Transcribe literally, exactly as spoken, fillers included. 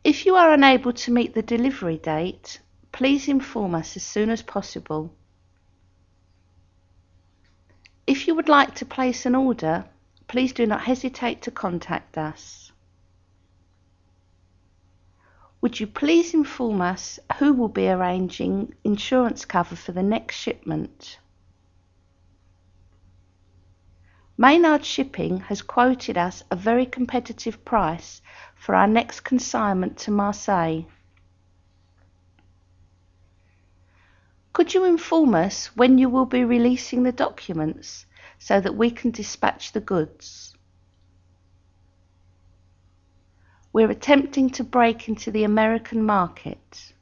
If you are unable to meet the delivery date, please inform us as soon as possible. If you would like to place an order, please do not hesitate to contact us. Would you please inform us who will be arranging insurance cover for the next shipment? Maynard Shipping has quoted us a very competitive price for our next consignment to Marseille. Could you inform us when you will be releasing the documents so that we can dispatch the goods? We're attempting to break into the American market.